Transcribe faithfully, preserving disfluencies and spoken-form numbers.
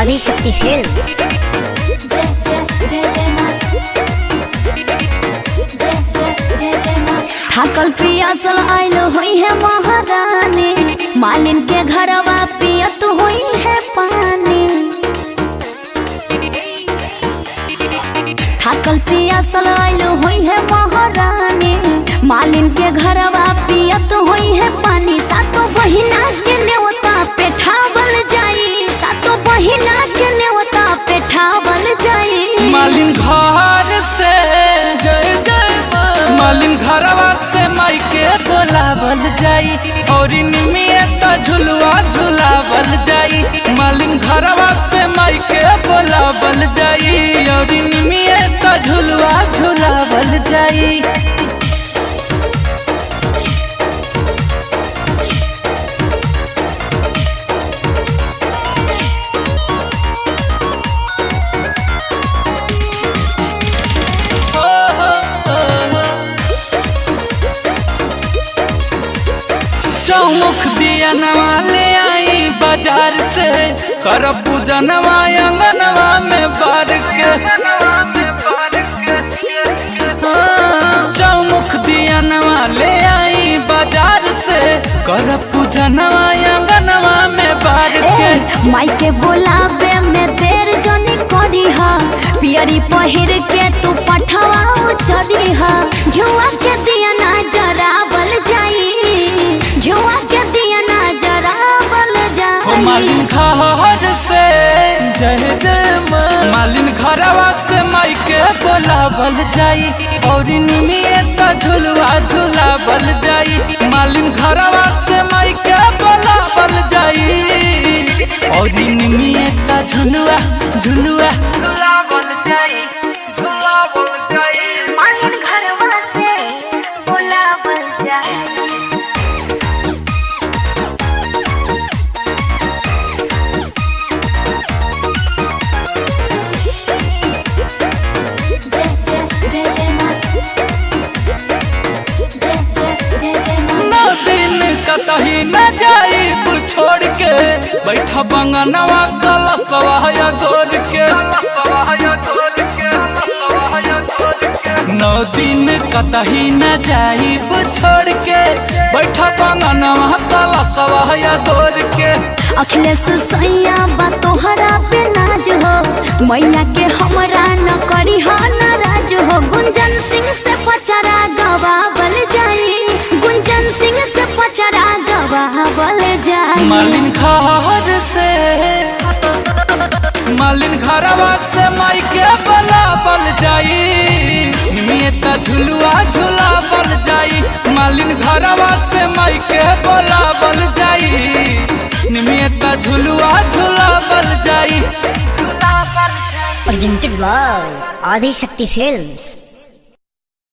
Adishakti films. जय जय जय जय माँ, जय जय जय जय माँ। थाकल पियासल आइल होई है महारानी, मालिन के घरवा पियत होई है पानी। थाकल पियासल आइल होई है महारानी, मालिन के घरवा पियत होई है पानी। सातो बहिना के नेवता पे ठावल जाई, सातो बहिना के नेवता पे ठावल जाई। मालिन घर से जय जय माँ, मालिन घरवा से माई के बोलावल जाई और निमियत झुलवा झुलावल जाई। मालिन घरवा से माई के बोलावल जाई और निमियत झुलवा झुलावल जाई। चौमुख दिया नवा ले आई बाजार से, कर पूजनवा अंगनवा में बार के। हाँ, चौमुख दिया नवा ले आई बाजार से, कर पूजनवा अंगनवा में बार के। माई के बोलावे में देर जनी करी हा, पियरी पहिर के तू पठवा चढ़ी हा। झुआ के दिया ना जरावल जाई, झुआ के दिया ना जरावल जाई। मालिन घर से जय जय माँ, मालिन घरवा से माई के बोलावल जाई और निमियत झुलवा झुलावल जाई। मालिन घरवा से माई के बोलावल जाई और निमियत झुलवा झुलवा झुलावल जाई, झुलावल जाई। मालिन घरवा से बोलावल जाई। जय जय जय जय माँ, जय जय जय जय माँ। नौ दिन कतही न जाई छोड़ के, बैठा बंगनवा कलशवा गोर के। नौ दिन कतही न जाई छोड़ के, बैठा बंगनवा कलशवा गोर के। अखिलेश सैया बा तोहरा पे नाज हो, मैया के हमरा न करी हो नाराज हो। गुंजन सिंह से पचरा गवावल जाई, गुंजन सिंह से पचरा गवावल जाई। मालिन घर से, मालिन घरवा से माई के बोलावल जाई, निमियत झुलवा झुलावल जाई। मालिन घरवा से माई के बोलावल जाई, निमियत झुलवा झुलावल जाई। Presented by Adishakti films.